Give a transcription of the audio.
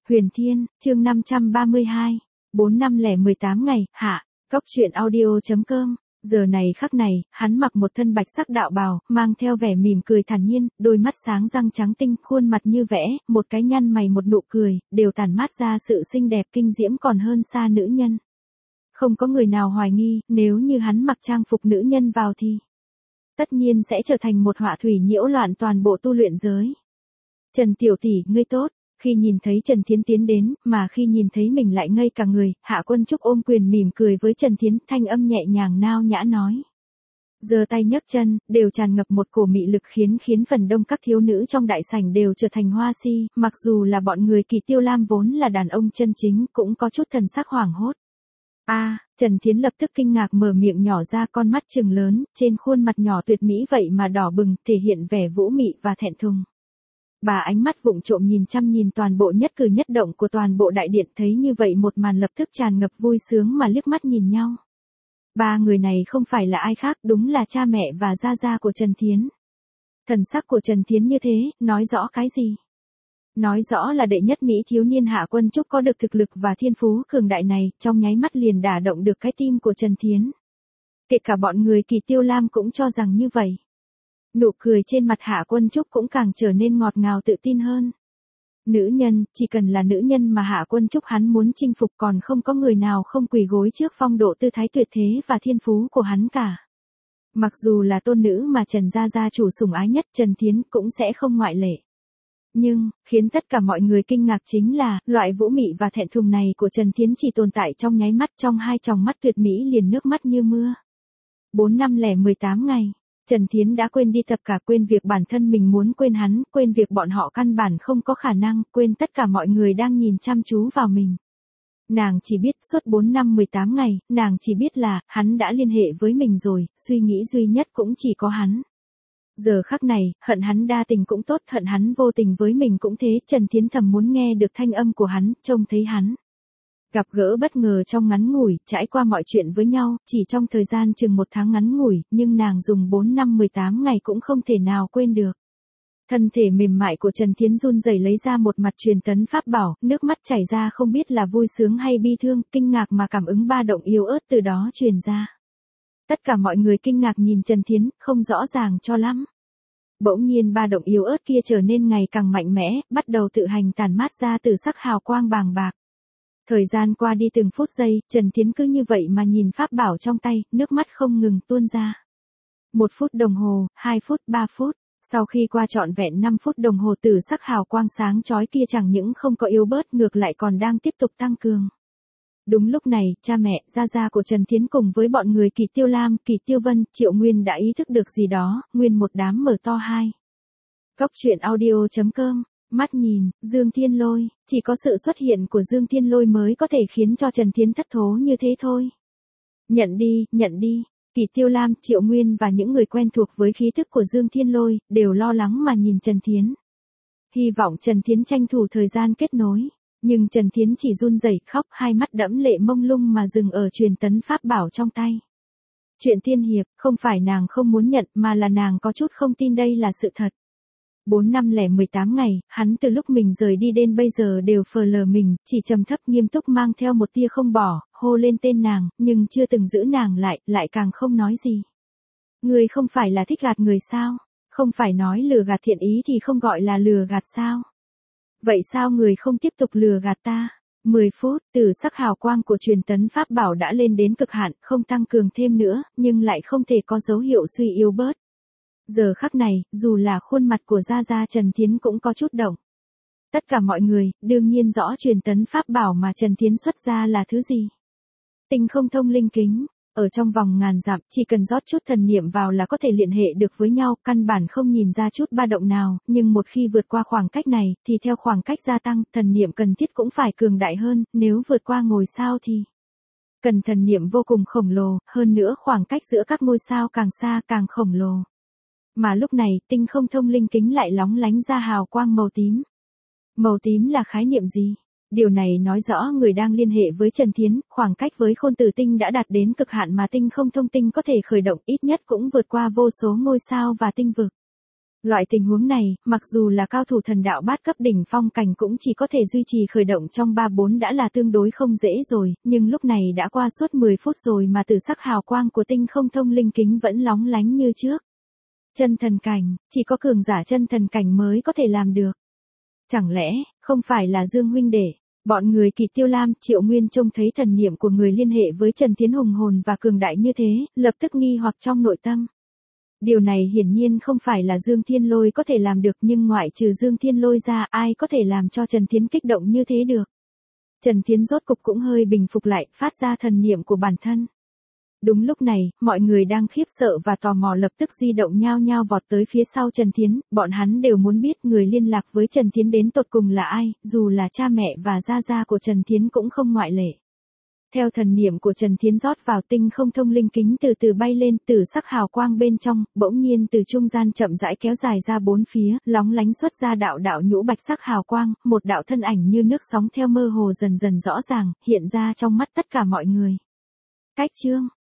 Huyền Thiên, chương 532, 4518 ngày, hạ, Cốc truyện audio.com. Giờ này khắc này, hắn mặc một thân bạch sắc đạo bào, mang theo vẻ mỉm cười thản nhiên, đôi mắt sáng răng trắng tinh, khuôn mặt như vẽ, một cái nhăn mày một nụ cười, đều tản mát ra sự xinh đẹp kinh diễm còn hơn xa nữ nhân. Không có người nào hoài nghi, nếu như hắn mặc trang phục nữ nhân vào thì tất nhiên sẽ trở thành một họa thủy nhiễu loạn toàn bộ tu luyện giới. Trần tiểu tỷ, ngươi tốt. Khi nhìn thấy Trần Thiến tiến đến, mà khi nhìn thấy mình lại ngây cả người, Hạ Quân Trúc ôm quyền mỉm cười với Trần Thiến, thanh âm nhẹ nhàng nao nhã nói. Giơ tay nhấc chân, đều tràn ngập một cổ mị lực khiến phần đông các thiếu nữ trong đại sảnh đều trở thành hoa si, mặc dù là bọn người Kỳ Tiêu Lam vốn là đàn ông chân chính cũng có chút thần sắc hoảng hốt. Trần Thiến lập tức kinh ngạc mở miệng nhỏ ra, con mắt trừng lớn, trên khuôn mặt nhỏ tuyệt mỹ vậy mà đỏ bừng, thể hiện vẻ vũ mị và thẹn thùng. Bà ánh mắt vụng trộm nhìn toàn bộ nhất cử nhất động của toàn bộ đại điện, thấy như vậy một màn lập tức tràn ngập vui sướng mà liếc mắt nhìn nhau. Ba người này không phải là ai khác, đúng là cha mẹ và gia gia của Trần Thiến. Thần sắc của Trần Thiến như thế, nói rõ cái gì? Nói rõ là đệ nhất mỹ thiếu niên Hạ Quân Trúc có được thực lực và thiên phú cường đại này, trong nháy mắt liền đả động được cái tim của Trần Thiến. Kể cả bọn người Kỳ Tiêu Lam cũng cho rằng như vậy. Nụ cười trên mặt Hạ Quân Trúc cũng càng trở nên ngọt ngào tự tin hơn. Nữ nhân, chỉ cần là nữ nhân mà Hạ Quân Trúc hắn muốn chinh phục, còn không có người nào không quỳ gối trước phong độ tư thái tuyệt thế và thiên phú của hắn cả. Mặc dù là tôn nữ mà Trần gia chủ sủng ái nhất, Trần Thiến cũng sẽ không ngoại lệ. Nhưng, khiến tất cả mọi người kinh ngạc chính là, loại vũ mị và thẹn thùng này của Trần Thiến chỉ tồn tại trong nháy mắt, trong hai tròng mắt tuyệt mỹ liền nước mắt như mưa. 4518 ngày. Trần Thiến đã quên đi tất cả, quên việc bản thân mình muốn quên hắn, quên việc bọn họ căn bản không có khả năng, quên tất cả mọi người đang nhìn chăm chú vào mình. Nàng chỉ biết suốt 4518 ngày, nàng chỉ biết là, hắn đã liên hệ với mình rồi, suy nghĩ duy nhất cũng chỉ có hắn. Giờ khắc này, hận hắn đa tình cũng tốt, hận hắn vô tình với mình cũng thế, Trần Thiến thầm muốn nghe được thanh âm của hắn, trông thấy hắn. Gặp gỡ bất ngờ trong ngắn ngủi, trải qua mọi chuyện với nhau, chỉ trong thời gian chừng 1 tháng ngắn ngủi, nhưng nàng dùng 4518 ngày cũng không thể nào quên được. Thân thể mềm mại của Trần Thiến run rẩy lấy ra một mặt truyền tấn pháp bảo, nước mắt chảy ra không biết là vui sướng hay bi thương, kinh ngạc mà cảm ứng ba động yếu ớt từ đó truyền ra. Tất cả mọi người kinh ngạc nhìn Trần Thiến, không rõ ràng cho lắm. Bỗng nhiên ba động yếu ớt kia trở nên ngày càng mạnh mẽ, bắt đầu tự hành tản mát ra từ sắc hào quang bàng bạc. Thời gian qua đi từng phút giây, Trần Thiến cứ như vậy mà nhìn pháp bảo trong tay, nước mắt không ngừng tuôn ra. 1 phút đồng hồ, 2 phút, 3 phút. Sau khi qua trọn vẹn 5 phút đồng hồ, từ sắc hào quang sáng chói kia chẳng những không có yếu bớt, ngược lại còn đang tiếp tục tăng cường. Đúng lúc này, cha mẹ, gia của Trần Thiến cùng với bọn người Kỳ Tiêu Lam, Kỳ Tiêu Vân, Triệu Nguyên đã ý thức được gì đó, nguyên một đám mở to hai. Cốc truyện audio.com. Mắt nhìn, Dương Thiên Lôi, chỉ có sự xuất hiện của Dương Thiên Lôi mới có thể khiến cho Trần Thiến thất thố như thế thôi. Nhận đi, Kỳ Tiêu Lam, Triệu Nguyên và những người quen thuộc với khí thức của Dương Thiên Lôi, đều lo lắng mà nhìn Trần Thiến. Hy vọng Trần Thiến tranh thủ thời gian kết nối, nhưng Trần Thiến chỉ run rẩy khóc, hai mắt đẫm lệ mông lung mà dừng ở truyền tấn pháp bảo trong tay. Chuyện tiên hiệp, không phải nàng không muốn nhận mà là nàng có chút không tin đây là sự thật. 4518 ngày, hắn từ lúc mình rời đi đến bây giờ đều phờ lờ mình, chỉ trầm thấp nghiêm túc mang theo một tia không bỏ, hô lên tên nàng, nhưng chưa từng giữ nàng lại càng không nói gì. Người không phải là thích gạt người sao? Không phải nói lừa gạt thiện ý thì không gọi là lừa gạt sao? Vậy sao người không tiếp tục lừa gạt ta? 10 phút, từ sắc hào quang của truyền tấn pháp bảo đã lên đến cực hạn, không tăng cường thêm nữa, nhưng lại không thể có dấu hiệu suy yếu bớt. Giờ khắc này, dù là khuôn mặt của gia Trần Thiến cũng có chút động. Tất cả mọi người, đương nhiên rõ truyền tấn pháp bảo mà Trần Thiến xuất ra là thứ gì. Tinh không thông linh kính, ở trong vòng ngàn dặm, chỉ cần rót chút thần niệm vào là có thể liên hệ được với nhau, căn bản không nhìn ra chút ba động nào, nhưng một khi vượt qua khoảng cách này, thì theo khoảng cách gia tăng, thần niệm cần thiết cũng phải cường đại hơn, nếu vượt qua ngôi sao thì cần thần niệm vô cùng khổng lồ, hơn nữa khoảng cách giữa các ngôi sao càng xa càng khổng lồ. Mà lúc này, tinh không thông linh kính lại lóng lánh ra hào quang màu tím. Màu tím là khái niệm gì? Điều này nói rõ người đang liên hệ với Trần Thiến, khoảng cách với Khôn Tử Tinh đã đạt đến cực hạn mà tinh không thông tinh có thể khởi động, ít nhất cũng vượt qua vô số ngôi sao và tinh vực. Loại tình huống này, mặc dù là cao thủ thần đạo bát cấp đỉnh phong cảnh cũng chỉ có thể duy trì khởi động trong 3-4 đã là tương đối không dễ rồi, nhưng lúc này đã qua suốt 10 phút rồi mà tử sắc hào quang của tinh không thông linh kính vẫn lóng lánh như trước. Chân thần cảnh, chỉ có cường giả chân thần cảnh mới có thể làm được. Chẳng lẽ, không phải là Dương huynh đệ? Bọn người Kỳ Tiêu Lam, Triệu Nguyên trông thấy thần niệm của người liên hệ với Trần Thiến hùng hồn và cường đại như thế, lập tức nghi hoặc trong nội tâm. Điều này hiển nhiên không phải là Dương Thiên Lôi có thể làm được, nhưng ngoại trừ Dương Thiên Lôi ra ai có thể làm cho Trần Thiến kích động như thế được. Trần Thiến rốt cục cũng hơi bình phục lại, phát ra thần niệm của bản thân. Đúng lúc này, mọi người đang khiếp sợ và tò mò lập tức di động nhao nhao vọt tới phía sau Trần Thiến, bọn hắn đều muốn biết người liên lạc với Trần Thiến đến tột cùng là ai, dù là cha mẹ và gia gia của Trần Thiến cũng không ngoại lệ. Theo thần niệm của Trần Thiến rót vào tinh không thông linh kính từ từ bay lên, tử sắc hào quang bên trong, bỗng nhiên từ trung gian chậm rãi kéo dài ra bốn phía, lóng lánh xuất ra đạo đạo nhũ bạch sắc hào quang, một đạo thân ảnh như nước sóng theo mơ hồ dần dần rõ ràng, hiện ra trong mắt tất cả mọi người. Cách chương